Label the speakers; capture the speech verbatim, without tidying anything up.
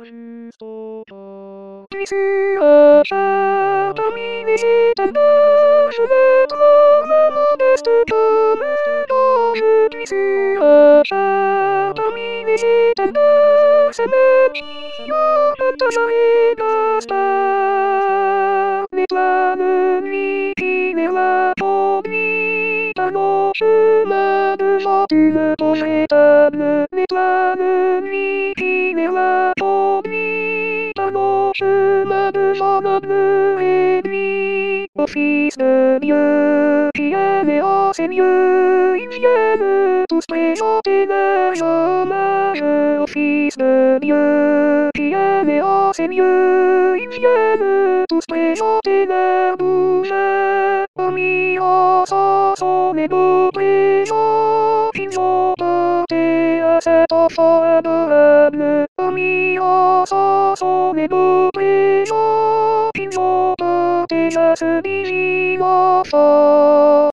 Speaker 1: ーストープリスアシャトミニシタンダーシュレットマンデストトムドシュプリスアシャトミニシタンダーセメチヨパンタシャヘガスターネプラヌニピネラトミタノシュマドシャトゥルトシェタヌネプラヌニピネラトミタノシュマドシャナヌエリオフィスde Dieu, piane au Seigneur, il vienne tous présenter leurs hommages au Fils de Dieu, piane au Seigneur, ils viennent tous présenter leurs bouches, parmi eux sont les beaux trésors qu'ils ont portés à cet enfant adorable, parmi eux sont les beaux trésors qu'ils ont portés à ce divin enfant.